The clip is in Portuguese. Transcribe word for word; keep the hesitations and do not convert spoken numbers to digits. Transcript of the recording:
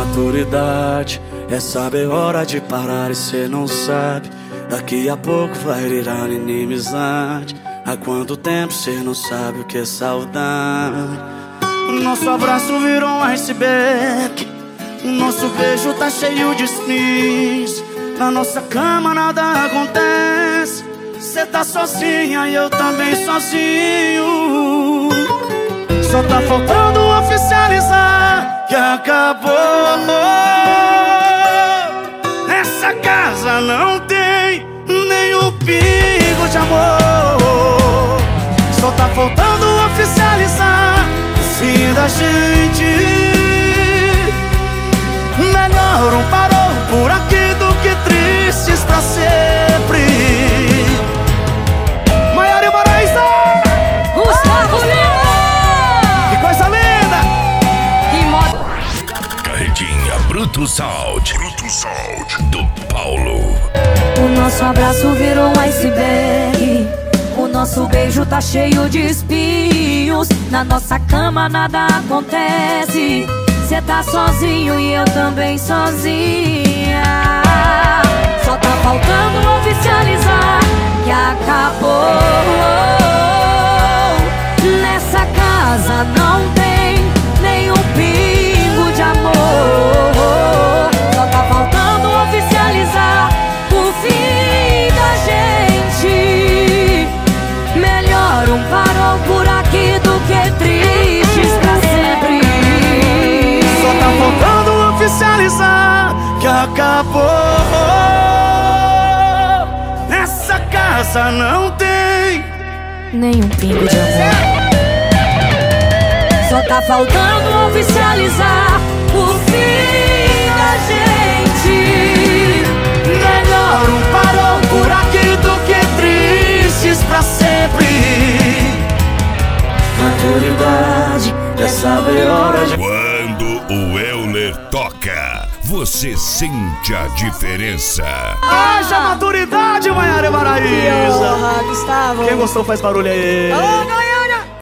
Maturidade é saber hora de parar e cê não sabe. Daqui a pouco vai virar inimizade. Há quanto tempo cê não sabe o que é saudade? O nosso abraço virou um iceberg. O nosso beijo tá cheio de espinhos. Na nossa cama nada acontece. Cê tá sozinha e eu também sozinho. Só tá faltando oficializar que acabou. Nessa casa não tem nenhum pingo de amor. Só tá faltando oficializar o fim da gente. Melhor um parou por aqui do que tristes pra sempre. Maiara e Maraísa, Gustavo Lima! que coisa linda! Que moda! Carretinha Bruto Sound, Bruto Sound do Paulo. O nosso abraço virou um iceberg. O nosso beijo tá cheio de espinhos. Na nossa cama nada acontece. Cê tá sozinho e eu também sozinha. Só tá faltando oficializar que acabou. Nessa casa não tem nenhum pingo de amor. Só tá faltando oficializar o fim da gente. Melhor um farol por aqui do que tristes pra sempre. Só tá faltando oficializar que acabou. Nessa casa não tem nenhum pingo de amor. Só tá faltando oficializar o fim da gente. melhor um parou por aqui do que tristes pra sempre. Maturidade é saber hora de... Quando o Euler toca, você sente a diferença. Haja maturidade, Maiara e Maraísa. Porra, Gustavo. Quem gostou faz barulho aí. Ô, galera!